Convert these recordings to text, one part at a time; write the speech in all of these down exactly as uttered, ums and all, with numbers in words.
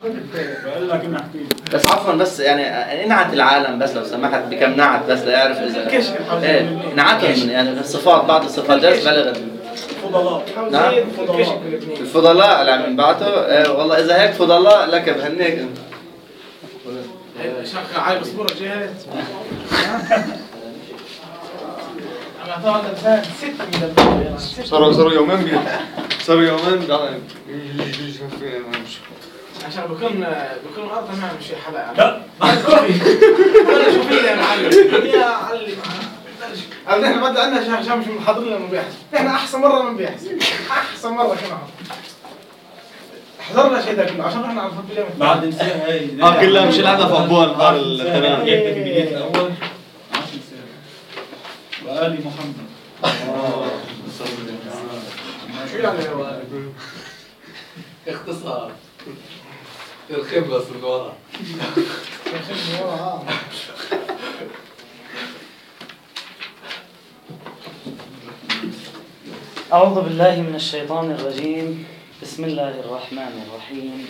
بقول لك إني أحكي بس عفوا بس يعني انعت العالم بس لو سمحت بكم نعت بس ليعرف اذا ايه نعتهم يعني الصفات بعض الصفات درس بلغت فضلاء. نعم الفضلاء اللي عم ينبعثوا ايه والله اذا هيك فضلاء لك بهنيك شغل عاي بصبورة جهات أنا أعطاها الأنسان ستة من صاروا صاروا يومين بي صاروا يومين ده عشان بكون بكون أرض ما مش حلقة لا ولا شو فينا يا معلم يا علي قال احنا بدأ عندنا عشان مش محضرين لنا بيحس احنا أحسن مرة من بيحس أحسن مرة كنا حضرنا شيء ده كله عشان احنا على الفضل اليوم بعد نسيها هاي اه كلها مش الهدف ابوها نهار الاثنين يكتفي بالبيت الأول عشر سنين وآل محمد شو يعني هو اختصار الخيم بس من ورا أعوذ بالله من الشيطان الرجيم. بسم الله الرحمن الرحيم.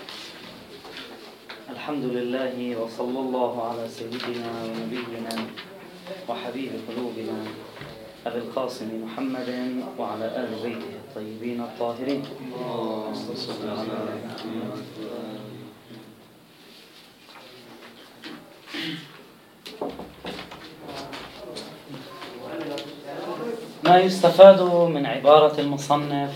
الحمد لله وصلى الله على سيدنا ونبينا وحبيب قلوبنا أبي القاسم محمد وعلى آل بيته الطيبين الطاهرين. ما يستفاد من عبارة المصنف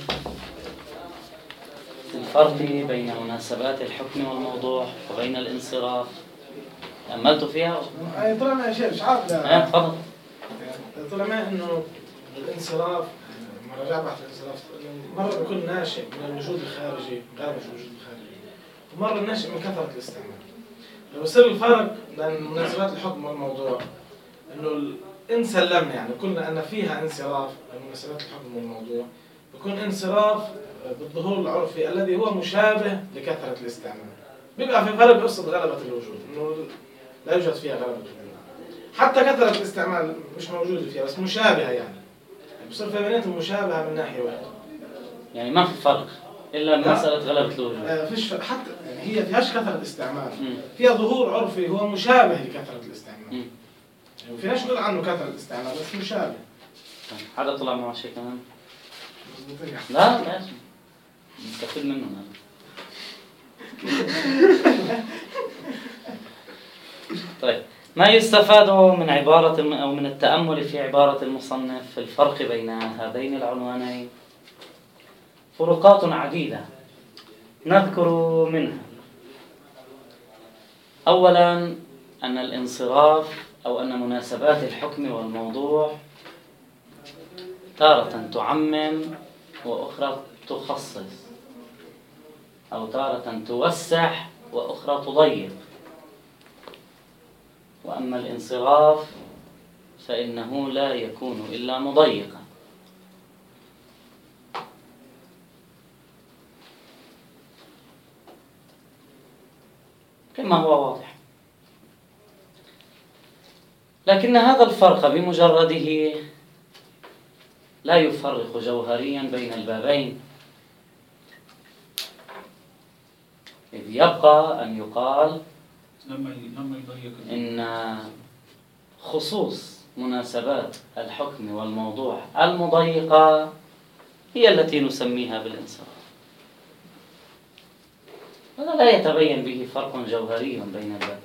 في الفرق بين مناسبات الحكم والموضوع وبين الانصراف. تأملت فيها؟ أي طلع ما شيء مش عارف لا تفضل. طلع ما إنه الانصراف مرة رجع بحث الانصراف مرة بيكون ناشئ من الوجود الخارجي غير مش الوجود الخارجي ومرة ناشئ من كثرة الاستعمال. لو يصير الفرق بين مناسبات الحكم والموضوع إنه إن سلمنا يعني قلنا أن فيها انصراف من مناسبات الحكم والموضوع بيكون انصراف بالظهور العرفي الذي هو مشابه لكثرة الاستعمال. بيبقى في فرق بقصة غلبة الوجود إنه لا يوجد فيها غلبة الوجود حتى كثرة الاستعمال مش موجودة فيها بس مشابهة يعني, يعني بصير في بيناتهم مشابهة من ناحية واحدة يعني ما في فرق إلا مسألة غلبة الوجود. آه فيش حتى يعني هي فيهاش كثرة استعمال فيها ظهور عرفي هو مشابه لكثرة الاستعمال م. يعني فيناش نقول عنه كثرة الاستعمال بس مشابه. حدا طلع معه شيء كمان؟ لا لا مستفيد منه أنا. طيب ما يستفاد من عبارة أو من التأمل في عبارة المصنف في الفرق بين هذين العنوانين؟ فروقات عديدة نذكر منها. أولا أن الانصراف أو أن مناسبات الحكم والموضوع تارة تعمم وأخرى تخصص أو تارة توسع وأخرى تضيق. وأما الانصراف فإنه لا يكون إلا مضيقا. كما هو واضح. لكن هذا الفرق بمجرده لا يفرق جوهريا بين البابين، إذ يبقى أن يقال إن خصوص مناسبات الحكم والموضوع المضيقة هي التي نسميها بالانصراف. هذا لا يتبين به فرق جوهري بين البابين.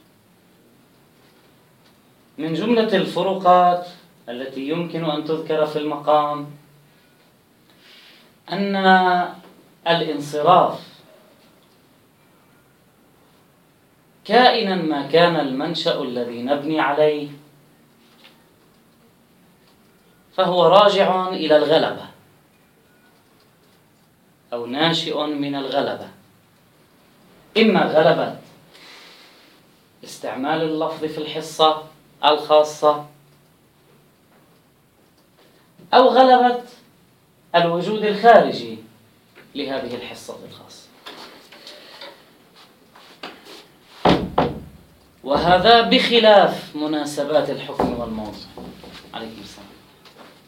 من جملة الفروقات التي يمكن أن تذكر في المقام أن الانصراف كائنا ما كان المنشأ الذي نبني عليه فهو راجع إلى الغلبة أو ناشئ من الغلبة، إما غلبة استعمال اللفظ في الحصة الخاصة أو غلبة الوجود الخارجي لهذه الحصة الخاصة. وهذا بخلاف مناسبات الحكم والموضوع. عليكم السلام.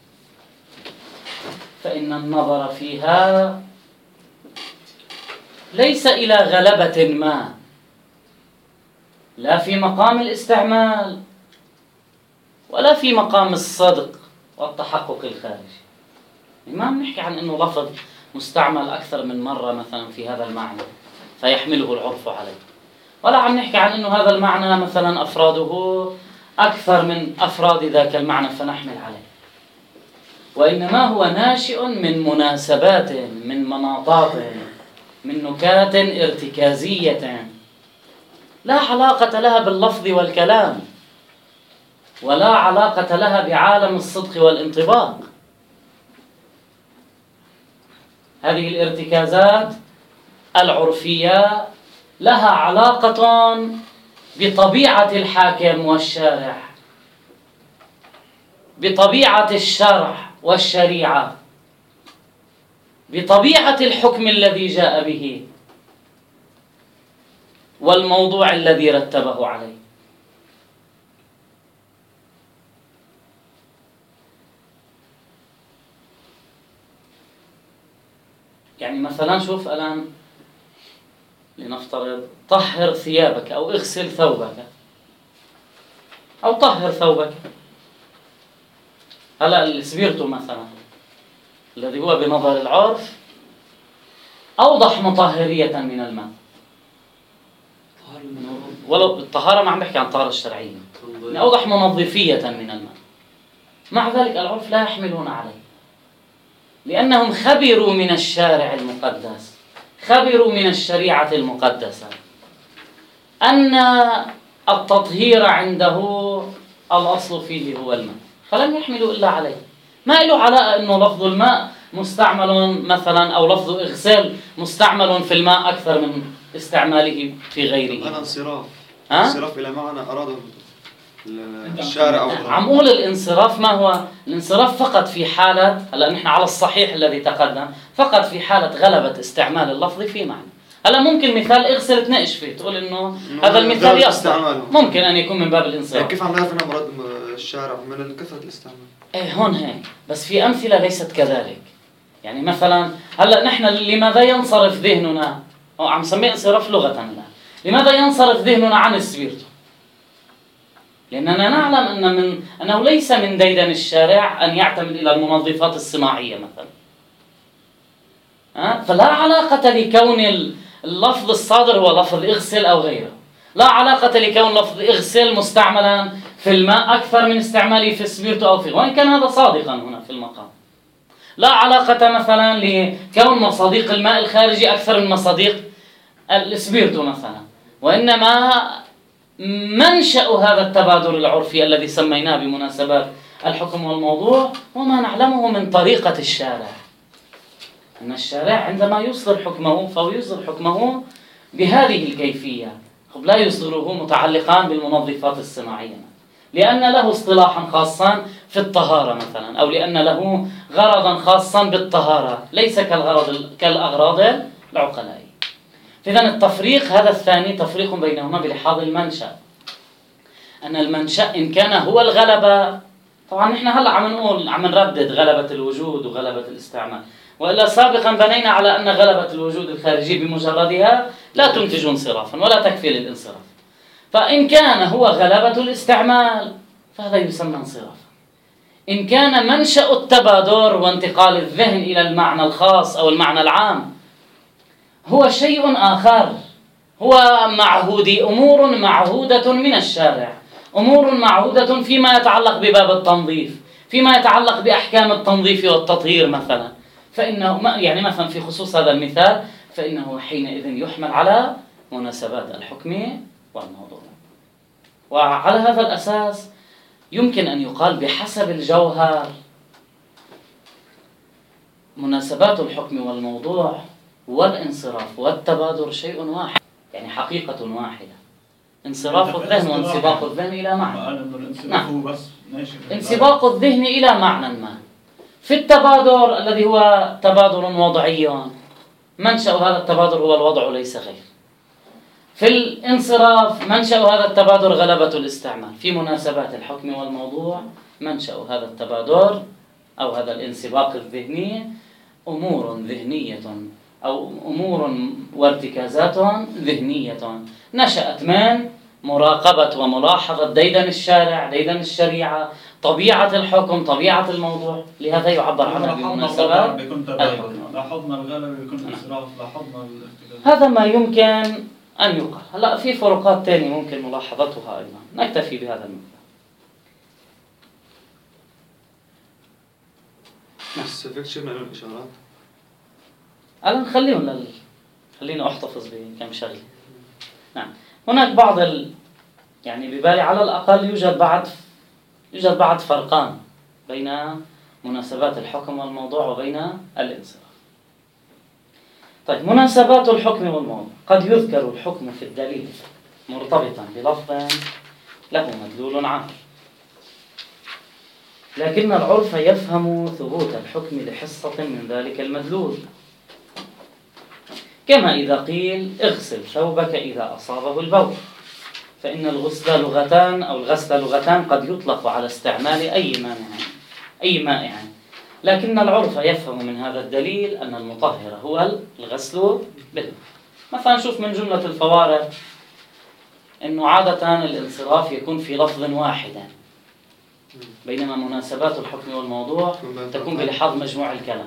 فإن النظر فيها ليس إلى غلبة ما، لا في مقام الاستعمال ولا في مقام الصدق والتحقق الخارجي. ما بنحكي عن أنه لفظ مستعمل أكثر من مرة مثلا في هذا المعنى فيحمله العرف عليه، ولا عم نحكي عن أنه هذا المعنى مثلا أفراده أكثر من أفراد ذاك المعنى فنحمل عليه، وإنما هو ناشئ من مناسبات، من مناطات، من نكات ارتكازية لا علاقة لها باللفظ والكلام، ولا علاقة لها بعالم الصدق والانطباق. هذه الارتكازات العرفية لها علاقة بطبيعة الحاكم والشارع، بطبيعة الشرع والشريعة، بطبيعة الحكم الذي جاء به والموضوع الذي رتبه عليه. يعني مثلا شوف الآن لنفترض طهر ثيابك أو اغسل ثوبك أو طهر ثوبك. هلا السبيرتو مثلا الذي هو بنظر العرف أوضح مطهرية من الماء، ولو الطهارة ما عم بحكي عن الطهارة الشرعية، يعني أوضح منظفية من الماء، مع ذلك العرف لا يحملون عليه لأنهم خبروا من الشارع المقدس، خبروا من الشريعة المقدسة أن التطهير عنده الأصل فيه هو الماء، فلم يحملوا إلا عليه. ما له علاقة أنه لفظ الماء مستعمل مثلا أو لفظ إغسال مستعمل في الماء أكثر من استعماله في غيره. أنا انصراف ها؟ انصراف إلى معنى أراده الشارع أو عم أقول الانصراف ما هو الانصراف فقط في حالة، هلا نحن على الصحيح الذي تقدم، فقط في حالة غلبة استعمال اللفظ في معنى. هلا ممكن مثال اغسل تناقش فيه تقول إنه هذا المثال يصلح، ممكن أن يكون من باب الانصراف. كيف عم نعرف إنه مراد الشارع من كثرة الاستعمال؟ إيه هون هيك، بس في أمثلة ليست كذلك. يعني مثلا هلا نحن لماذا ينصرف ذهننا، أو عم نسميه انصراف لغة الآن، لماذا ينصرف ذهننا عن السبيرتو؟ لأننا نعلم أن من أنه ليس من ديدن الشارع أن يعتمد إلى المنظفات الصناعية مثلا. أه؟ فلا علاقة لكون اللفظ الصادر هو لفظ اغسل أو غيره، لا علاقة لكون لفظ اغسل مستعملا في الماء أكثر من استعماله في السبيرتو أو في، وإن كان هذا صادقا هنا في المقام. لا علاقة مثلا لكون مصاديق الماء الخارجي أكثر من مصاديق السبيرتو مثلا، وإنما منشأ هذا التبادل العرفي الذي سميناه بمناسبات الحكم والموضوع وما نعلمه من طريقة الشارع. أن الشارع عندما يصدر حكمه فهو يصدر حكمه بهذه الكيفية، لا يصدره متعلقا بالمنظفات الصناعية لأن له اصطلاحا خاصا في الطهارة مثلا، أو لأن له غرضا خاصا بالطهارة ليس كالغرض كالأغراض العقلائية. إذن التفريق هذا الثاني تفريق بينهما بلحاظ المنشأ، أن المنشأ إن كان هو الغلبة، طبعا نحن هلأ عم نقول عم نردد غلبة الوجود وغلبة الاستعمال، وإلا سابقا بنينا على أن غلبة الوجود الخارجي بمجردها لا تنتج انصرافا ولا تكفي للانصراف، فإن كان هو غلبة الاستعمال فهذا يسمى انصرافا. إن كان منشأ التبادر وانتقال الذهن إلى المعنى الخاص أو المعنى العام هو شيء آخر، هو معهودي، أمور معهودة من الشارع، أمور معهودة فيما يتعلق بباب التنظيف، فيما يتعلق بأحكام التنظيف والتطهير مثلا، فإنه يعني مثلا في خصوص هذا المثال فإنه حينئذ يحمل على مناسبات الحكم والموضوع. وعلى هذا الأساس يمكن أن يقال بحسب الجوهر مناسبات الحكم والموضوع والانصراف والتبادر شيء واحد، يعني حقيقة واحدة، انصراف الذهن وانسباق الذهن إلى معنى. نعم. انسباق الذهن إلى معنى ما. في التبادر الذي هو تبادر وضعي منشأ هذا التبادر هو الوضع ليس غير. في الانصراف منشأ هذا التبادر غلبة الاستعمال. في مناسبات الحكم والموضوع منشأ هذا التبادر أو هذا الانسباق الذهني أمور ذهنية أو أمور وارتكازات ذهنية نشأت من مراقبة وملاحظة ديدن الشارع، ديدن الشريعة، طبيعة الحكم، طبيعة الموضوع. لهذا يعبر عنها بمناسبات بيكون تباين، لاحظنا الغلبة بيكون انصراف، لاحظنا الارتكاز. هذا ما يمكن أن يقال. هلا في فروقات ثانية ممكن ملاحظتها أيضا، نكتفي بهذا المقدار. استفدت شيء من الإشارات؟ ألا نخليهم لل... خليني أحتفظ بكم شغلة. نعم، هناك بعض ال... يعني ببالي على الأقل يوجد بعض يوجد بعض فرقان بين مناسبات الحكم والموضوع وبين الانصراف. طيب، مناسبات الحكم والموضوع: قد يذكر الحكم في الدليل مرتبطا بلفظ له مدلول عام، لكن العرف يفهم ثبوت الحكم لحصة من ذلك المدلول، كما إذا قيل اغسل ثوبك إذا أصابه البول، فإن الغسل لغتان أو الغسل لغتان قد يطلق على استعمال أي مانع أي مائع، لكن العرف يفهم من هذا الدليل أن المطهر هو الغسل بالماء. مثلا نشوف من جملة الفوارق أنه عادة الانصراف يكون في لفظ واحد، بينما مناسبات الحكم والموضوع تكون بلحاظ مجموع الكلام.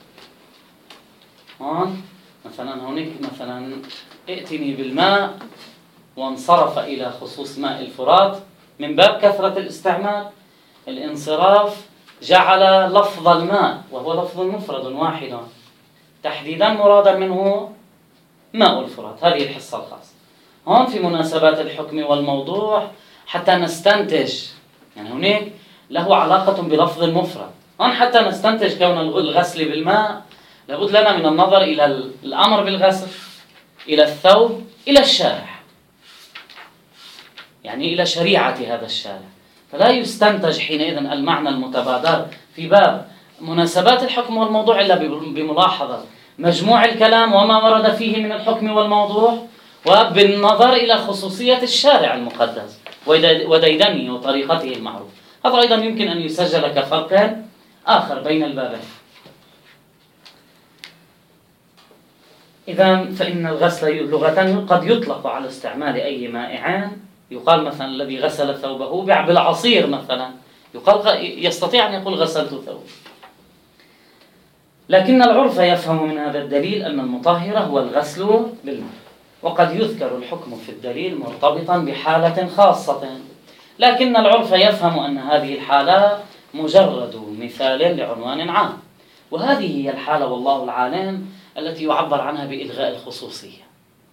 هون مثلا هونيك مثلا ائتني بالماء وانصرف إلى خصوص ماء الفرات من باب كثرة الاستعمال. الانصراف جعل لفظ الماء وهو لفظ مفرد واحد تحديدا مرادا منه ماء الفرات، هذه الحصة الخاصة. هون في مناسبات الحكم والموضوع حتى نستنتج، يعني هناك له علاقة بلفظ مفرد، هون حتى نستنتج كون الغسل بالماء لابد لنا من النظر إلى الأمر بالغسل، إلى الثوب، إلى الشارع، يعني إلى شريعة هذا الشارع. فلا يستنتج حينئذ المعنى المتبادر في باب مناسبات الحكم والموضوع إلا بملاحظة مجموع الكلام وما ورد فيه من الحكم والموضوع، وبالنظر إلى خصوصية الشارع المقدس وديدنه وطريقته المعروف. هذا أيضا يمكن أن يسجل كفرق آخر بين البابين. إذا فإن الغسل لغة قد يطلق على استعمال أي مائع، يقال مثلا الذي غسل ثوبه بالعصير مثلا، يقال يستطيع أن يقول غسلت ثوبي. لكن العرف يفهم من هذا الدليل أن المطهر هو الغسل بالماء، وقد يذكر الحكم في الدليل مرتبطا بحالة خاصة، لكن العرف يفهم أن هذه الحالة مجرد مثال لعنوان عام، وهذه هي الحالة والله العالم التي يعبر عنها بإلغاء الخصوصية.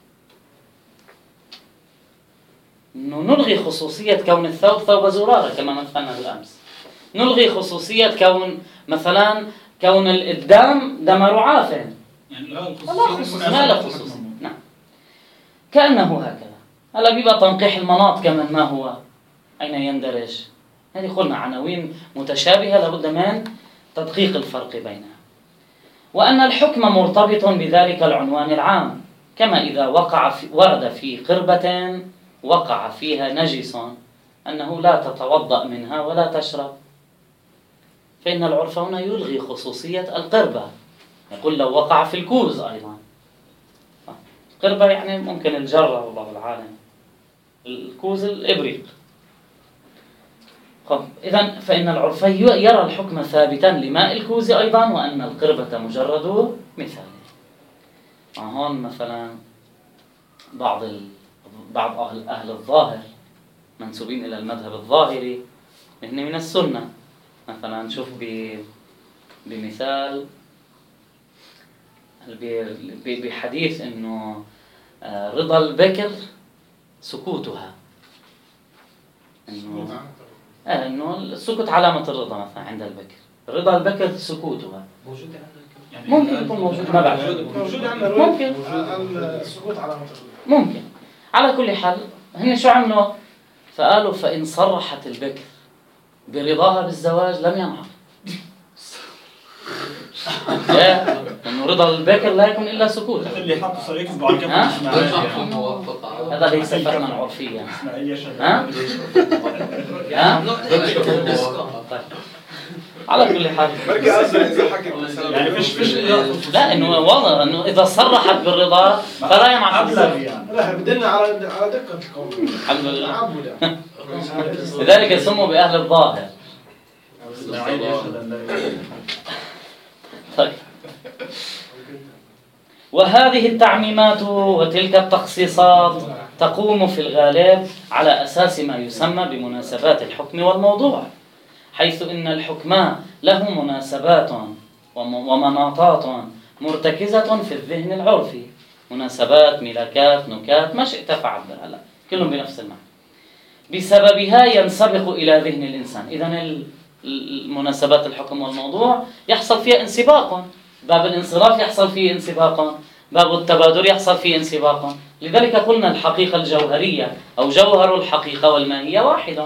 نلغي خصوصية كون الثوب ثوب زرارة كما مثلنا بالأمس، نلغي خصوصية كون مثلا كون الدم دم رعاف، يعني لا الخصوصية ما له خصوصية. نعم، كأنه هكذا. هلا بيبقى تنقيح المناط كمان ما هو، أين يندرج؟ هذه قلنا عناوين متشابهة لابد من تدقيق الفرق بينها. وأن الحكم مرتبط بذلك العنوان العام، كما إذا وقع في ورد في قربة وقع فيها نجس أنه لا تتوضأ منها ولا تشرب، فإن العرف هنا يلغي خصوصية القربة، يقول لو وقع في الكوز أيضا. قربة يعني ممكن الجرة والله العالم، الكوز الإبريق. إذن فإن العرف يرى الحكم ثابتا لماء الكوز أيضا، وأن القربة مجرد مثال. هون مثلا بعض ال... بعض أهل, أهل الظاهر منسوبين إلى المذهب الظاهري هن من السنة، مثلا نشوف ب... بمثال ب... بحديث إنه رضا البكر سكوتها، إنه آه إنه السكوت علامة الرضا مثلا عند البكر، رضا البكر سكوتها. موجود عندك ممكن يكون موجود، ما بعرف، موجود عندنا ممكن السكوت علامة الرضا، ممكن. على كل حال هن شو عملوا؟ فقالوا فإن صرحت البكر برضاها بالزواج لم ينعقد. لا، لأنه رضا البكر لا يكون إلا سكوت. اللي حطوا صريح يكتبوا على الكف اسماعيلية، هذا ليس فهما عرفيا. اسماعيلية ها؟ شغالة. ها؟ طيب. على كل حال بركي اصلا اذا حكت مثلا يعني فيش فيش لا انه والله انه اذا صرحت بالرضا فلا يمنع في ابلغ الزواج. يعني. لا بدلنا على على دقة القول. الحمد لله. عبد لذلك سموا باهل الظاهر. نعيد يشهد ان لا اله الا الله. طيب. وهذه التعميمات وتلك التخصيصات تقوم في الغالب على أساس ما يسمى بمناسبات الحكم والموضوع، حيث إن الحكم له مناسبات ومناطات مرتكزة في الذهن العرفي، مناسبات، ملاكات، نكات، ما شئت فعبر، هلا كلهم بنفس المعنى. بسببها ينسبق إلى ذهن الإنسان. إذن المناسبات الحكم والموضوع يحصل فيها انسباق، باب الانصراف يحصل فيه انسباق، باب التبادر يحصل فيه انسباق. لذلك قلنا الحقيقة الجوهرية أو جوهر الحقيقة والماهية واحدة.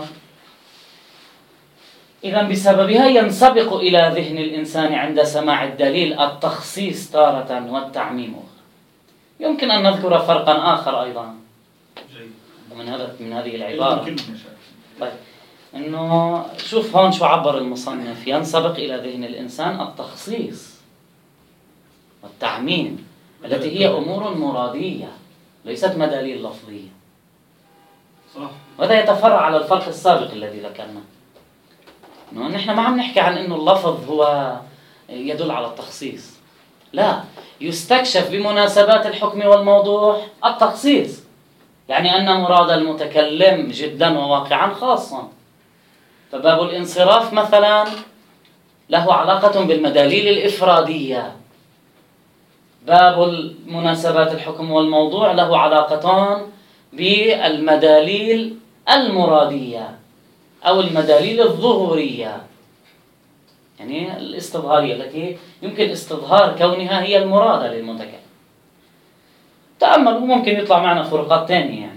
إذن بسببها ينسبق إلى ذهن الإنسان عند سماع الدليل التخصيص تارة والتعميم. يمكن أن نذكر فرقا آخر أيضا ومن هذا من هذه العبارة. طيب، إنه شوف هون شو عبر المصنف: ينسبق إلى ذهن الإنسان التخصيص والتعميم التي هي أمور مرادية ليست مداليل لفظية. صح. وهذا يتفرع على الفرق السابق الذي ذكرناه، إنه نحن ما عم نحكي عن إنه اللفظ هو يدل على التخصيص، لا، يستكشف بمناسبات الحكم والموضوع التخصيص، يعني أن مراد المتكلم جدا وواقعا خاصا. فباب الانصراف مثلا له علاقة بالمداليل الإفرادية، باب المناسبات الحكم والموضوع له علاقتان بالمداليل المرادية أو المداليل الظهورية، يعني الاستظهارية التي يمكن استظهار كونها هي المرادة للمتكلم. تأملوا ممكن يطلع معنا فروقات تانية يعني.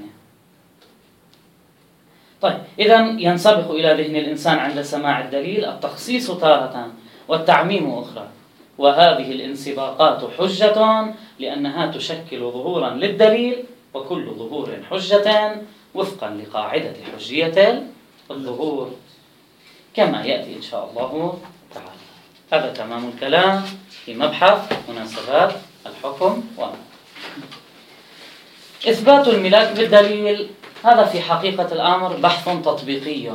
طيب، إذن ينسبق إلى ذهن الإنسان عند سماع الدليل التخصيص تارة والتعميم أخرى، وهذه الانسباقات حجة لأنها تشكل ظهورا للدليل، وكل ظهور حجة وفقا لقاعدة حجية الظهور كما يأتي إن شاء الله تعالى. هذا تمام الكلام في مبحث مناسبات الحكم والموضوع. إثبات الملاك بالدليل هذا في حقيقة الأمر بحث تطبيقي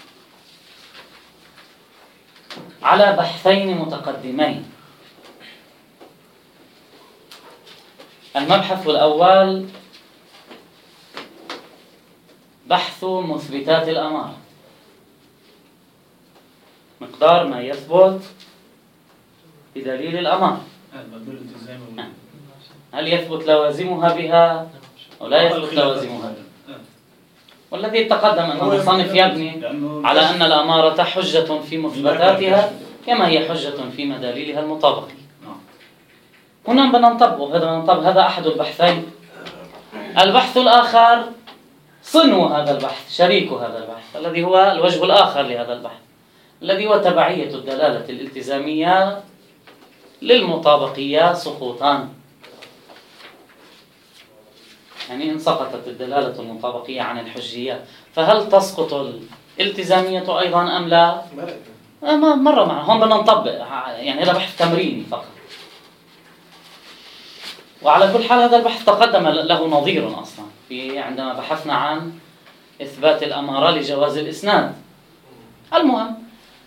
على بحثين متقدمين. المبحث الأول بحث مثبتات الأمارة، مقدار ما يثبت بدليل الأمارة، هل يثبت لوازمها بها أو لا يثبت لوازمها بها. والذي تقدم أن المصنف يبني على أن الأمارة حجة في مثبتاتها كما هي حجة في مداليلها المطابقة. هنا بدنا نطبق هذا نطبق هذا أحد البحثين. البحث الآخر صنو هذا البحث، شريك هذا البحث الذي هو الوجه الآخر لهذا البحث، الذي هو تبعية الدلالة الالتزامية للمطابقية سقوطان. يعني إن سقطت الدلالة المطابقية عن الحجية فهل تسقط الالتزامية أيضا أم لا؟ ما مرة معنا هون بدنا نطبق، يعني هذا بحث تمريني فقط. وعلى كل حال هذا البحث تقدم له نظير أصلا في عندما بحثنا عن إثبات الأمارة لجواز الإسناد. المهم،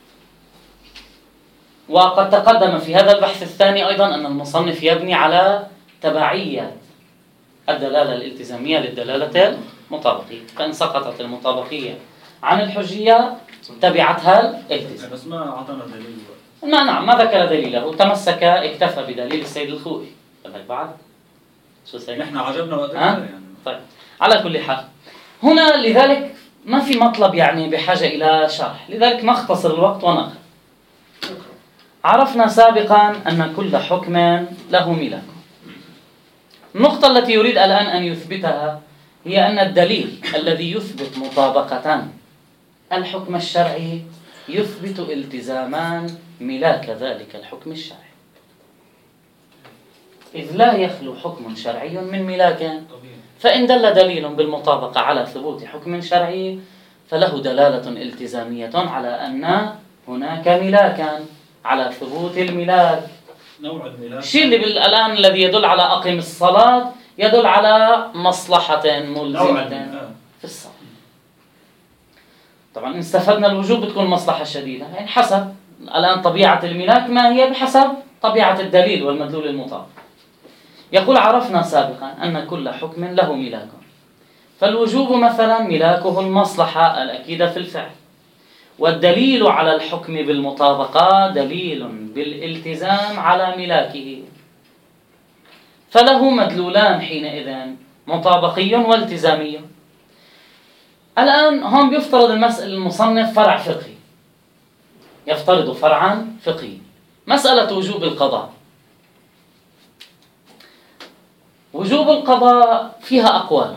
وقد تقدم في هذا البحث الثاني أيضا أن المصنف يبني على تبعية الدلالة الالتزامية للدلالة المطابقية، فإن سقطت المطابقية عن الحجية تبعتها الالتزام. بس ما أعطانا دليل. ما نعم ما ذكر دليله، تمسك اكتفى بدليل السيد الخوئي. بدك بعد؟ شو سيد؟ نحن عجبنا وقتها يعني. طيب، على كل حال هنا لذلك ما في مطلب يعني بحاجة إلى شرح، لذلك نختصر الوقت ونقرأ. عرفنا سابقا أن كل حكم له ملاك. النقطة التي يريد الآن أن يثبتها هي أن الدليل الذي يثبت مطابقة الحكم الشرعي يثبت التزامان ملاك ذلك الحكم الشرعي، إذ لا يخلو حكم شرعي من ملاك. فإن دل دليل بالمطابقة على ثبوت حكم شرعي فله دلالة التزامية على أن هناك ملاكا على ثبوت الملاك. نوع الملاك الشيء اللي بال- الآن الذي يدل على أقم الصلاة يدل على مصلحة نوع ملزمة الملاك. في الصلاة. طبعا إن استفدنا الوجوب بتكون مصلحة شديدة، يعني حسب الآن طبيعة الملاك ما هي بحسب طبيعة الدليل والمدلول المطابق. يقول عرفنا سابقا أن كل حكم له ملاك، فالوجوب مثلا ملاكه المصلحة الأكيدة في الفعل، والدليل على الحكم بالمطابقة دليل بالالتزام على ملاكه، فله مدلولان حينئذ مطابقي والتزامي. الآن هم بيفترض المسألة المصنف فرع فقهي، يفترض فرعا فقهي، مسألة وجوب القضاء. وجوب القضاء فيها أقوال،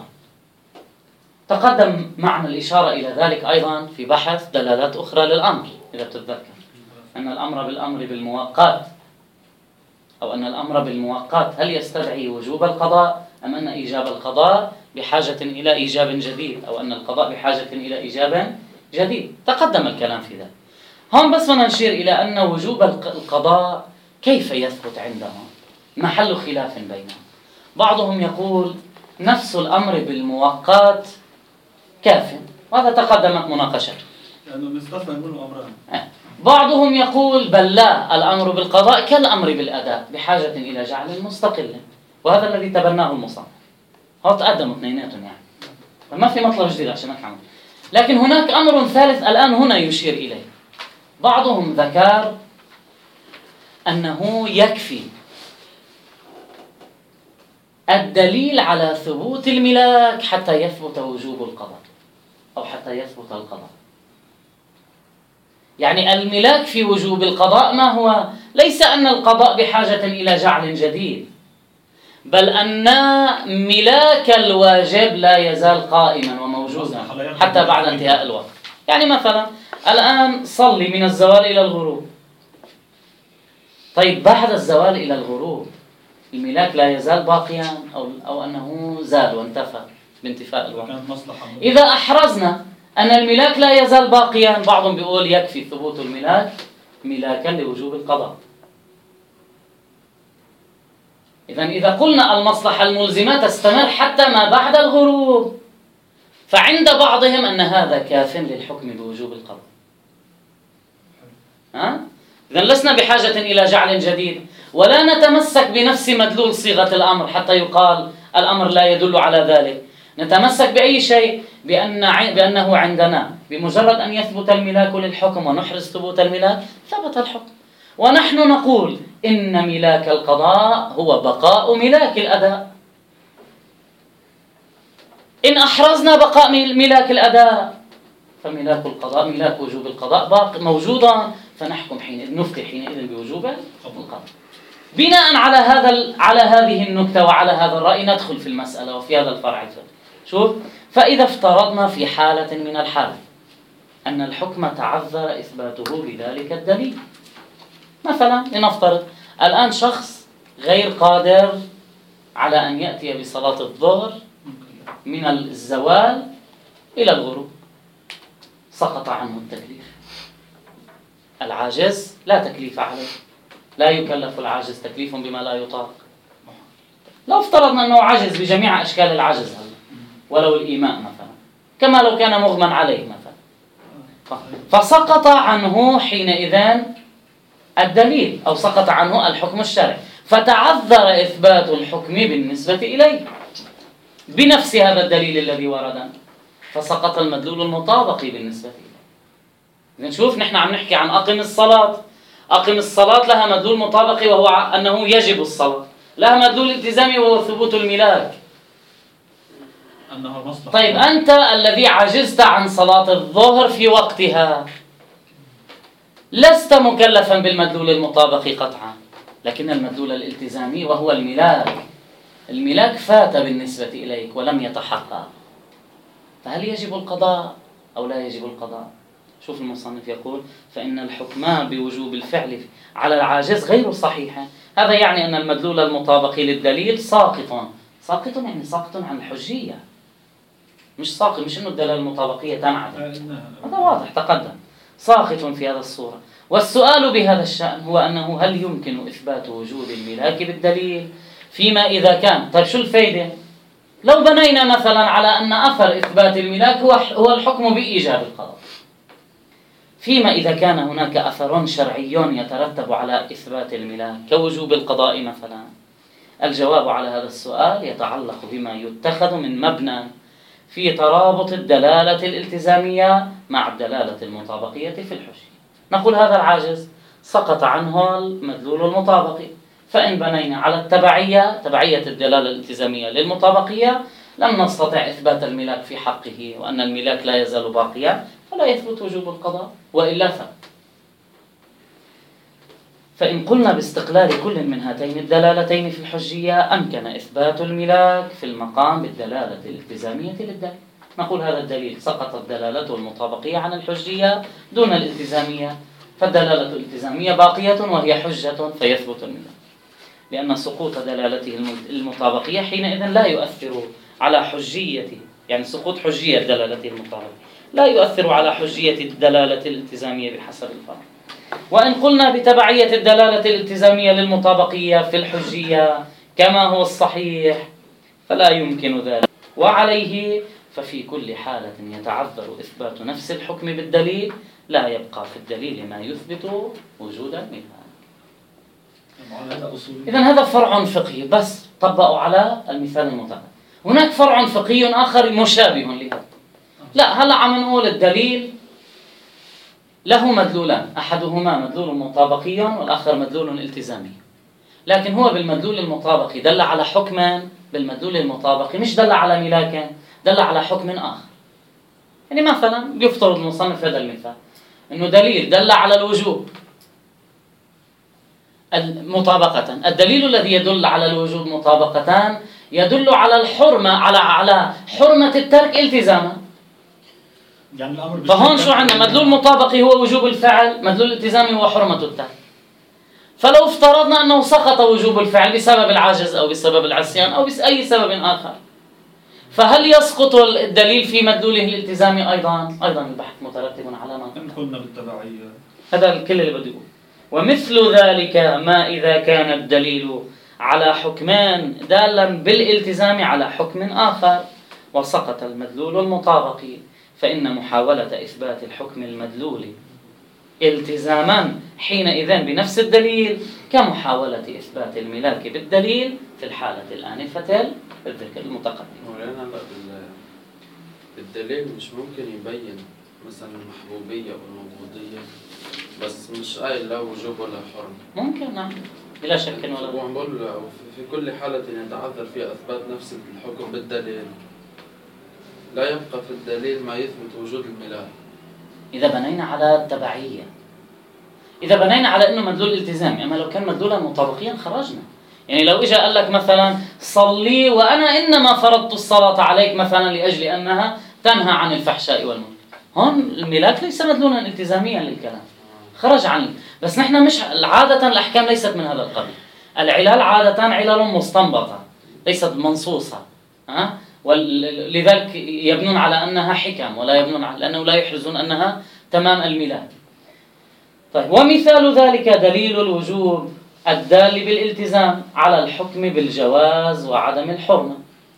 تقدم معنا الإشارة إلى ذلك أيضا في بحث دلالات أخرى للأمر، إذا تتذكر أن الأمر بالأمر بالمؤقت، أو أن الأمر بالمؤقت هل يستدعي وجوب القضاء أم أن إيجاب القضاء بحاجة إلى إيجاب جديد، أو أن القضاء بحاجة إلى إيجاب جديد. تقدم الكلام في ذلك. هم بس بدنا نشير إلى أن وجوب القضاء كيف يثبت عندهم، محل خلاف بينهم. بعضهم يقول نفس الأمر بالمؤقت كاف، وهذا تقدمت مناقشته. لأنه مستثنى منه أمران. بعضهم يقول بل لا، الأمر بالقضاء كالأمر بالأداء بحاجة إلى جعل مستقل، وهذا الذي تبناه المصنف. هو تقدموا اثنيناتهم يعني، فما في مطلب جديد عشان نفهم. لكن هناك أمر ثالث الآن هنا يشير إليه. بعضهم ذكر أنه يكفي الدليل على ثبوت الملاك حتى يثبت وجوب القضاء، أو حتى يثبت القضاء. يعني الملاك في وجوب القضاء ما هو؟ ليس أن القضاء بحاجة إلى جعل جديد، بل أن ملاك الواجب لا يزال قائما وموجودا حتى بعد انتهاء الوقت. يعني مثلا الآن صلي من الزوال إلى الغروب، طيب بعد الزوال إلى الغروب الملاك لا يزال باقيا أو, أو أنه زال وانتفى بانتفاء الوقت. إذا أحرزنا أن الملاك لا يزال باقيا، بعضهم بيقول يكفي ثبوت الملاك ملاكا لوجوب القضاء. إذن إذا قلنا المصلحة الملزمة تستمر حتى ما بعد الغروب، فعند بعضهم أن هذا كاف للحكم بوجوب القضاء. ها؟ إذن لسنا بحاجة إلى جعل جديد، ولا نتمسك بنفس مدلول صيغة الأمر حتى يقال الأمر لا يدل على ذلك. نتمسك بأي شيء بأن بأنه عندنا بمجرد أن يثبت الملاك للحكم ونحرز ثبوت الملاك ثبت الحكم. ونحن نقول إن ملاك القضاء هو بقاء ملاك الأداء. إن أحرزنا بقاء ملاك الأداء فملاك القضاء ملاك وجوب القضاء باق موجودا، فنحكم حينئذ نفتي حينئذ بوجوب القضاء. بناء على هذا على هذه النكتة وعلى هذا الرأي ندخل في المسألة وفي هذا الفرع الفقهي. شوف، فإذا افترضنا في حالة من الحالة أن الحكم تعذر إثباته بذلك الدليل، مثلا لنفترض الآن شخص غير قادر على أن يأتي بصلاة الظهر من الزوال إلى الغروب، سقط عنه التكليف. العاجز لا تكليف عليه، لا يكلف العاجز تكليف بما لا يطاق. لو افترضنا أنه عجز بجميع أشكال العجز هذا، ولو الإيماء مثلا، كما لو كان مغمى عليه مثلا، فسقط عنه حينئذ الدليل أو سقط عنه الحكم الشرعي، فتعذر إثبات الحكم بالنسبة إليه بنفس هذا الدليل الذي ورد، فسقط المدلول المطابقي بالنسبة إليه. نشوف نحن عم نحكي عن أقم الصلاة، أقم الصلاة لها مدلول مطابقي وهو أنه يجب الصلاة، لها مدلول التزامي وهو ثبوت الملاك. طيب أنت الذي عجزت عن صلاة الظهر في وقتها لست مكلفا بالمدلول المطابقي قطعا، لكن المدلول الالتزامي وهو الملاك، الملاك فات بالنسبة إليك ولم يتحقق، فهل يجب القضاء أو لا يجب القضاء؟ شوف المصنف يقول فإن الحكم بوجوب الفعل على العاجز غير صحيح. هذا يعني أن المدلول المطابقي للدليل ساقط. ساقط يعني ساقط عن الحجية، مش ساقط، مش إنه الدلالة المطابقية تنعدم، هذا واضح تقدم. ساقط في هذا الصورة. والسؤال بهذا الشأن هو أنه هل يمكن إثبات وجود الملاك بالدليل فيما إذا كان، طيب شو الفائدة؟ لو بنينا مثلا على أن أثر إثبات الملاك هو هو الحكم بإيجاب القضاء، فيما إذا كان هناك أثر شرعي يترتب على إثبات الملاك كوجوب القضاء مثلا، الجواب على هذا السؤال يتعلق بما يتخذ من مبنى في ترابط الدلالة الالتزامية مع الدلالة المطابقية في الحجية. نقول هذا العاجز سقط عنه المدلول المطابقي، فإن بنينا على التبعية، تبعية الدلالة الالتزامية للمطابقية، لم نستطع إثبات الملاك في حقه وأن الملاك لا يزال باقيا، فلا يثبت وجوب القضاء وإلا ثبت. فإن قلنا باستقلال كل من هاتين الدلالتين في الحجية أمكن إثبات الملاك في المقام بالدلالة الالتزامية للدليل. نقول هذا الدليل سقطت دلالته المطابقية عن الحجية دون الالتزامية، فالدلالة الالتزامية باقية وهي حجة فيثبت الملاك، لأن سقوط دلالته المطابقية حينئذ لا يؤثر على حجية، يعني سقوط حجية دلالته المطابقية لا يؤثر على حجية الدلالة الالتزامية بحسب الفرع. وإن قلنا بتبعية الدلالة الالتزامية للمطابقية في الحجية كما هو الصحيح فلا يمكن ذلك، وعليه ففي كل حالة يتعذر إثبات نفس الحكم بالدليل، لا يبقى في الدليل ما يثبت وجود المثال. إذن هذا فرع فقهي بس طبقوا على المثال المطابق. هناك فرع فقهي آخر مشابه لهذا. لا، هلا عم نقول الدليل له مدلولان، أحدهما مدلول مطابقي والآخر مدلول التزامي، لكن هو بالمدلول المطابقي دل على حكما، بالمدلول المطابقي مش دل على ملاك، دل على حكم آخر. يعني مثلا يفترض المصنف هذا المثال إنه دليل دل على الوجوب مطابقة، الدليل الذي يدل على الوجوب مطابقتان يدل على الحرمة، على على حرمة الترك التزاما. يعني الأمر فهون شو عندنا؟ مدلول مطابقي هو وجوب الفعل، مدلول التزامي هو حرمة الترك. فلو افترضنا أنه سقط وجوب الفعل بسبب العجز أو بسبب العصيان أو بأي سبب آخر، فهل يسقط الدليل في مدلوله الالتزامي أيضا؟ أيضا البحث مترتب على ما إن قلنا بالتبعية، هذا الكل اللي بدي أقول. ومثل ذلك ما إذا كان الدليل على حكمان دالا بالالتزام على حكم آخر وسقط المدلول المطابقي، فإن محاولة إثبات الحكم المدلول التزاما حينئذ بنفس الدليل كمحاولة إثبات الملاك بالدليل في الحالة الآنفة بالذكر المتقدم. مولانا الدليل مش ممكن يبين مثلا المحبوبية والموجودية بس مش قايل لا وجوب ولا حرمة؟ ممكن، نعم، بلا شك ولا وعم بقول في كل حالة يتعذر فيها إثبات نفس الحكم بالدليل، لا يبقى في الدليل ما يثبت وجود الملاك. إذا بنينا على التبعية، إذا بنينا على إنه مدلول التزامي، أما لو كان مدلولا مطابقيا خرجنا. يعني لو إجا قال لك مثلا صلي وأنا إنما فرضت الصلاة عليك مثلا لأجل أنها تنهى عن الفحشاء والمنكر، هون الملاك ليس مدلولا التزاميا للكلام، خرج عنه. بس نحن مش عادة الأحكام ليست من هذا القبيل، العلال عادة علل مستنبطة ليست منصوصة، ها؟ ولذلك يبنون على أنها حكم ولا يبنون على لأنه لا يحرزون أنها تمام الميلاد. طيب، ومثال ذلك دليل الوجوب الدال بالالتزام على الحكم بالجواز وعدم الحرمة.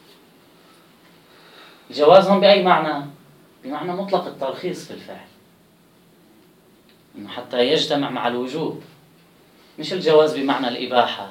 جوازهم بأي معنى؟ بمعنى مطلق الترخيص في الفعل، إنه حتى يجتمع مع الوجوب، مش الجواز بمعنى الإباحة،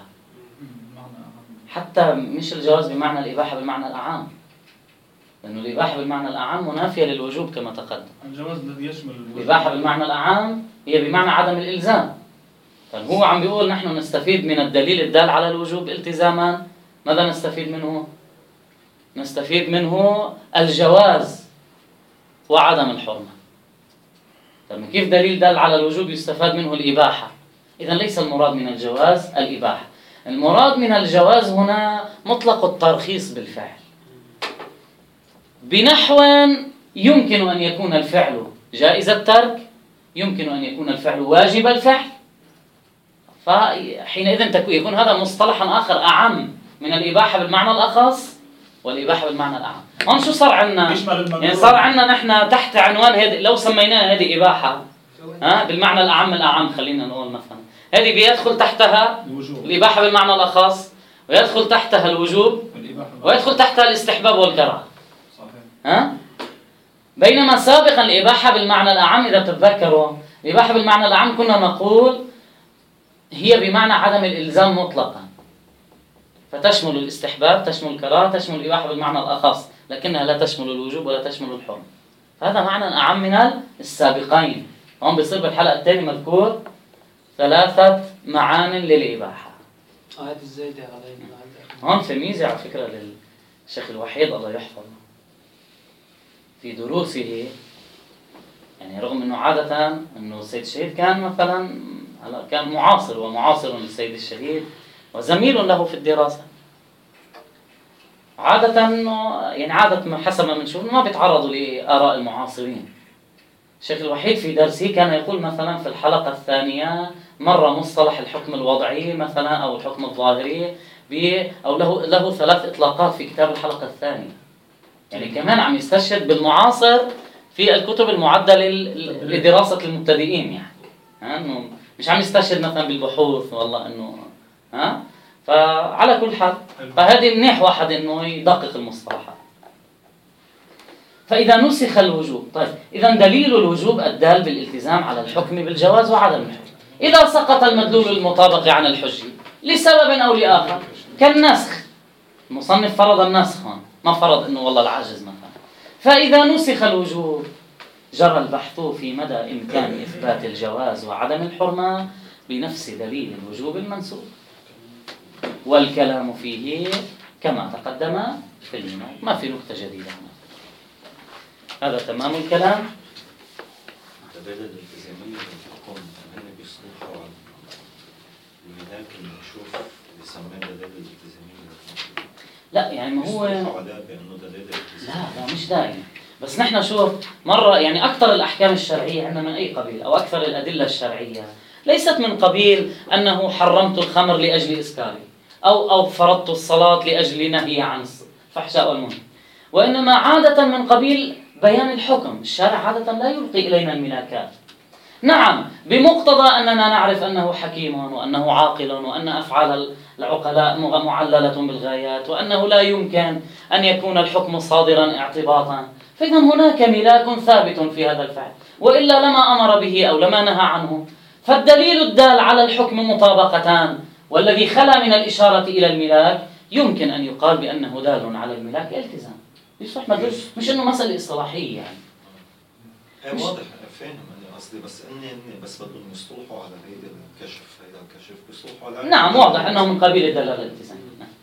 حتى مش الجواز بمعنى الإباحة بالمعنى الأعام، لأنه الإباحة بالمعنى الأعام منافية للوجوب كما تقدم. الجواز الذي يشمل الإباحة بالمعنى الأعام هي بمعنى عدم الإلزام. طيب هو عم بيقول نحن نستفيد من الدليل الدال على الوجوب التزاما، ماذا نستفيد منه؟ نستفيد منه الجواز وعدم الحرمة. طيب كيف دليل دال على الوجوب يستفاد منه الإباحة؟ إذن ليس المراد من الجواز الإباحة، المراد من الجواز هنا مطلق الترخيص بالفعل، بنحو يمكن أن يكون الفعل جائز الترك، يمكن أن يكون الفعل واجب الفعل، فحينئذ يكون هذا مصطلحا آخر أعم من الإباحة بالمعنى الأخص والإباحة بالمعنى الأعم. هون شو صار عندنا؟ يعني صار عندنا نحن تحت عنوان هذه، لو سميناها هذه إباحة ها بالمعنى الأعم الأعم خلينا نقول مثلا هذه بيدخل تحتها الوجوب الإباحة بالمعنى الأخص، ويدخل تحتها الوجوب، والإباحة ويدخل تحتها الاستحباب والكراهة. صحيح. ها؟ بينما سابقا الإباحة بالمعنى الأعم إذا تتذكروا الإباحة بالمعنى الأعم كنا نقول هي بمعنى عدم الإلزام مطلقا، فتشمل الاستحباب، تشمل الكراهة، تشمل الإباحة بالمعنى الأخص، لكنها لا تشمل الوجوب ولا تشمل الحرمة. فهذا معنى أعم من السابقين. هون بيصير بالحلقة الثانية مذكور ثلاثة معان للإباحة. هذه الزايدة علينا. هون في ميزة على فكرة للشيخ الوحيد الله يحفظه في دروسه، يعني رغم أنه عادة أنه السيد الشهيد كان مثلا هلا كان معاصر ومعاصر للسيد الشهيد وزميل له في الدراسة، عادة يعني عادة حسب ما بنشوف ما بيتعرضوا لآراء المعاصرين. الشيخ الوحيد في درسه كان يقول مثلا في الحلقة الثانية مرة مصطلح الحكم الوضعي مثلا أو الحكم الظاهري أو له له ثلاث إطلاقات في كتاب الحلقة الثانية. يعني كمان عم يستشهد بالمعاصر في الكتب المعدة لدراسة المبتدئين، يعني ها إنه مش عم يستشهد مثلا بالبحوث والله إنه ها. فعلى كل حال فهذه منيح واحد إنه يدقق المصطلحات. فإذا نسخ الوجوب، طيب إذا دليل الوجوب الدال بالالتزام على الحكم بالجواز وعدم الحكم. إذا سقط المدلول المطابق عن الحجة لسبب أو لآخر كالنسخ، المصنف فرض النسخ هون ما فرض إنه والله العاجز مثلا. فإذا نسخ الوجوب جرى البحث في مدى إمكان إثبات الجواز وعدم الحرمة بنفس دليل الوجوب المنسوخ، والكلام فيه كما تقدم في المنهج، ما في نكتة جديدة هنا. هذا تمام الكلام. الدلالة الالتزامية بالحكم هنا بيصلحوا على الملاك المكشوف بيسموها دلالة الالتزامية. لا يعني ما هو بيصلحوا عليها بأنه دلالة الالتزامية. لا لا مش دائما، بس نحن شوف مرة يعني أكثر الأحكام الشرعية عندنا من أي قبيل أو أكثر الأدلة الشرعية ليست من قبيل أنه حرمت الخمر لأجل إسكاري أو أو فرضت الصلاة لأجل نهي عن الفحشاء والمنكر، وإنما عادة من قبيل بيان الحكم. الشارع عادة لا يلقي إلينا الملاكات، نعم بمقتضى أننا نعرف أنه حكيم وأنه عاقل وأن أفعال العقلاء معللة بالغايات وأنه لا يمكن أن يكون الحكم صادرا اعتباطا، فإذا هناك ملاك ثابت في هذا الفعل، وإلا لما أمر به أو لما نهى عنه. فالدليل الدال على الحكم مطابقتان، والذي خلا من الإشارة إلى الملاك يمكن أن يقال بأنه دال على الملاك التزام. يصح مدلول، مش إنه مسألة إصطلاحية يعني. ايه واضح فاهم انا قصدي، بس اني اني بس بدهم يصلحوا على هيدا الكشف، هيدا الكشف بيصلحوا على نعم واضح أنه من قبيل الدلالة الالتزام.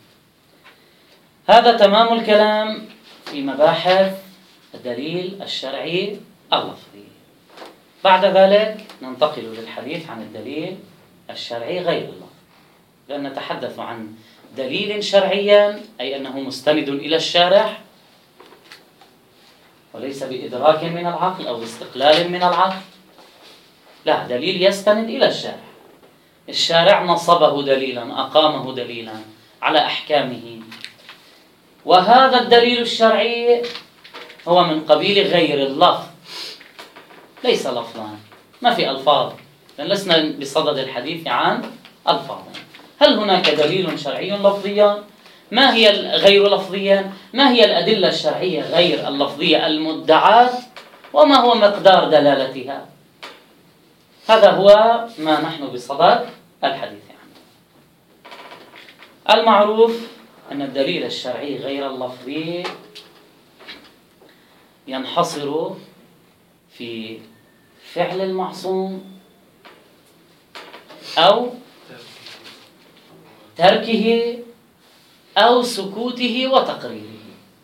هذا تمام الكلام في مباحث الدليل الشرعي اللفظي. بعد ذلك ننتقل للحديث عن الدليل الشرعي غير اللفظي، لأن نتحدث عن دليل شرعيا أي أنه مستند إلى الشارع وليس بإدراك من العقل أو استقلال من العقل، لا، دليل يستند إلى الشارع. الشارع نصبه دليلا، أقامه دليلا على أحكامه، وهذا الدليل الشرعي هو من قبيل غير اللفظ، ليس لفظا، ما في ألفاظ، لأن لسنا بصدد الحديث عن ألفاظ. هل هناك دليل شرعي لفظيا؟ ما هي غير لفظيا؟ ما هي الأدلة الشرعية غير اللفظية المدعاة؟ وما هو مقدار دلالتها؟ هذا هو ما نحن بصدد الحديث عنه. المعروف أن الدليل الشرعي غير اللفظي ينحصر في فعل المعصوم أو تركه أو سكوته وتقريره.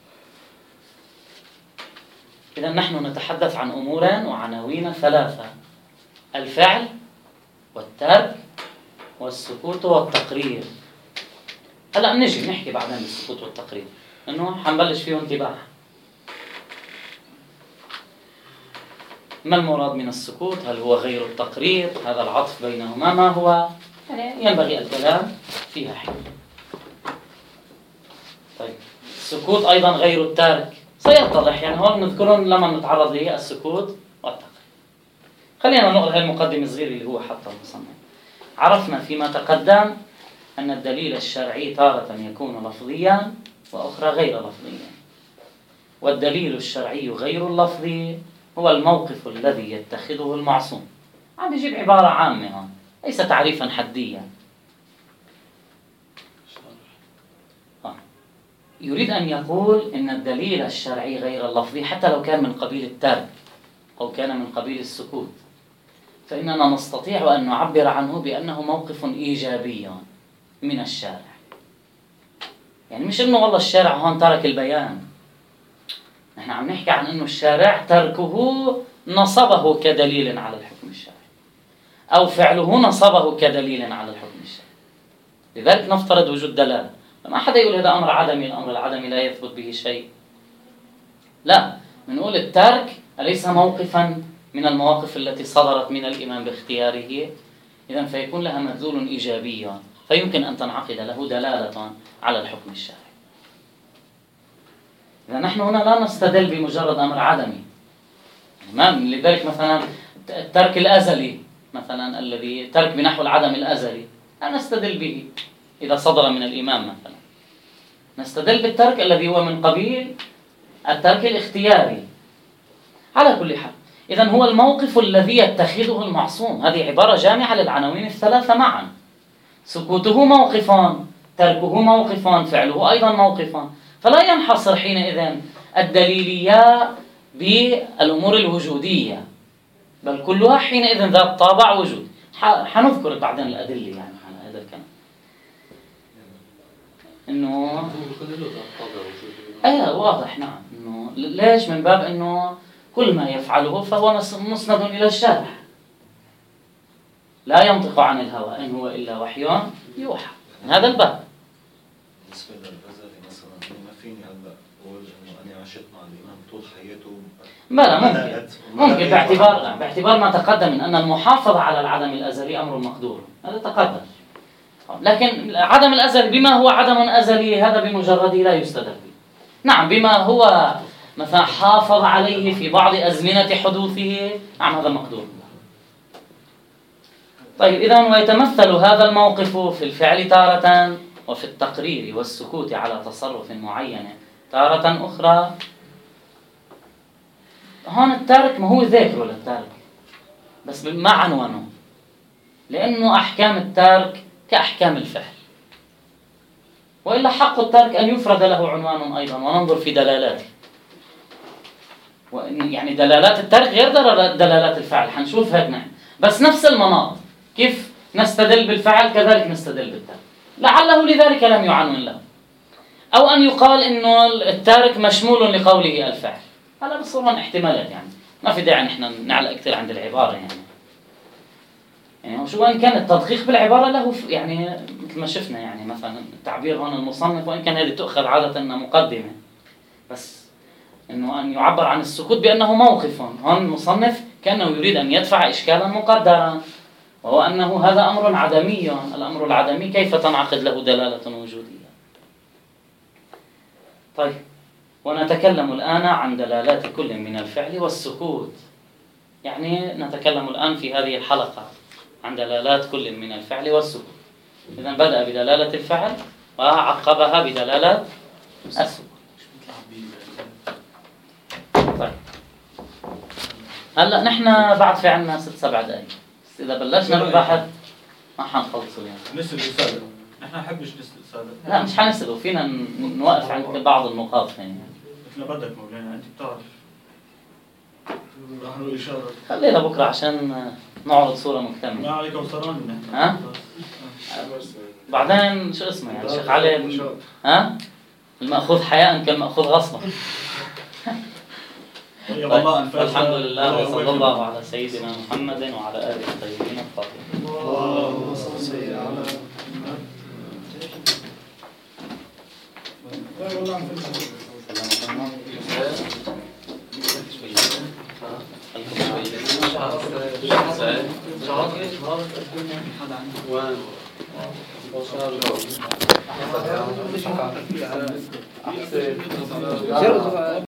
إذا نحن نتحدث عن أمور وعناوين ثلاثة: الفعل والترك والسكوت والتقرير. هلأ بنجي نحكي بعدين بالسكوت والتقرير، إنه حنبلش فيه انتباه. ما المراد من السكوت؟ هل هو غير التقرير؟ هذا العطف بينهما ما هو؟ يعني ينبغي الكلام فيها حين. طيب السكوت أيضا غير الترك سيتضح، يعني هون نذكرون لما نتعرض له السكوت والتقرير. خلينا نقول هاي المقدمة الصغيرة اللي هو حطها المصنف. عرفنا فيما تقدم أن الدليل الشرعي تارة يكون لفظيا وأخرى غير لفظيا، والدليل الشرعي غير اللفظي هو الموقف الذي يتخذه المعصوم. عم يجيب عبارة عامة هون، ليس تعريفا حديا. يريد أن يقول إن الدليل الشرعي غير اللفظي حتى لو كان من قبيل الترك أو كان من قبيل السكوت، فإننا نستطيع أن نعبر عنه بأنه موقف إيجابي من الشارع. يعني مش إنه والله الشارع هون ترك البيان، نحن عم نحكي عن إنه الشارع تركه نصبه كدليل على الحكم الشرعي، أو فعله نصبه كدليل على الحكم الشرعي. لذلك نفترض وجود دلالة. ما حدا يقول هذا أمر عدمي، الأمر العدمي لا يثبت به شيء. لا، بنقول الترك أليس موقفا من المواقف التي صدرت من الإمام باختياره؟ إذن فيكون لها مدلول إيجابي، فيمكن أن تنعقد له دلالة على الحكم الشرعي. إذا نحن هنا لا نستدل بمجرد أمر عدمي. ما لذلك مثلا الترك الأزلي مثلا الذي ترك بنحو العدم الأزلي لا نستدل به إذا صدر من الإمام مثلا. نستدل بالترك الذي هو من قبيل الترك الاختياري. على كل حال، إذن هو الموقف الذي يتخذه المعصوم. هذه عبارة جامعة للعناوين الثلاثة معا. سكوته موقف، تركه موقف، فعله أيضا موقف. فلا ينحصر حينئذ الدليلية بالأمور الوجودية، بل كلها حينئذ ذات طابع وجود. حنذكر بعدين الأدلة يعني على هذا الكلام. إنه أيه واضح، نعم. إنه ليش؟ من باب إنه كل ما يفعله فهو مسند إلى الشارع، لا ينطق عن الهوى، إن هو إلا وحي يوحى. من هذا الباب. بالنسبة للغزالي مثلا، ما فيني هلا أقول إنه أنا عشت مع الإمام طول حياته. بلا ممكن ممكن باعتبار باعتبار ما تقدم من أن المحافظة على العدم الأزلي أمر مقدور، هذا تقدم. لكن عدم الأزل بما هو عدم أزلي هذا بمجرده لا يستدل به. نعم، بما هو مثلا حافظ عليه في بعض أزمنة حدوثه، نعم هذا مقدور. طيب، إذن ويتمثل هذا الموقف في الفعل تارة، وفي التقرير والسكوت على تصرف معين تارة أخرى. هون التارك ما هو ذكر للتارك بس ما عنوانه، لأنه أحكام التارك كأحكام الفعل، وإلا حق التارك أن يفرد له عنوان أيضا وننظر في دلالاته. يعني دلالات التارك غير دلالات الفعل، حنشوف هيك نحن، بس نفس المناط. كيف نستدل بالفعل كذلك نستدل بالتارك، لعله لذلك لم يعنون له. أو أن يقال إنه التارك مشمول لقوله الفعل، هذا بصورة احتمالات، يعني ما في داعي نحن نعلق كثير عند العبارة. يعني يعني شو وإن كان التدقيق بالعبارة له يعني مثل ما شفنا، يعني مثلا التعبير هون المصنف، وإن كان هذه تؤخذ عادة أنها مقدمة، بس إنه أن يعبر عن السكوت بأنه موقف. هون المصنف كأنه يريد أن يدفع إشكالا مقدرا، وهو أنه هذا أمر عدمي. الأمر العدمي كيف تنعقد له دلالة وجودية؟ طيب، ونتكلم الآن عن دلالات كل من الفعل والسكوت. يعني نتكلم الآن في هذه الحلقة عن دلالات كل من الفعل والسكوت. إذن بدأ بدلالة الفعل وعقبها بدلالة السكوت. طيب، هلأ نحن بعد في عنا ست سبع دقايق، إذا بلشنا بالبحث ما حنخلصه يعني. نسأل السادة، نحن نحبش نسأل السادة. لا مش حنسأله، فينا نوقف عند بعض النقاط يعني. مثل بدك مولانا، أنت بتعرف. راح نقول إشارة. خلينا بكرة عشان نعرض صورة مكتملة. ما عليك وصران نحن. ها؟ بعدين شو اسمه يعني شيخ علي؟ ها؟ المأخوذ حياء كالمأخوذ غصبا. طيب، الحمد لله وصلى الله على سيدنا محمد وعلى آله الطيبين الطاهرين. اللهم صل على محمد.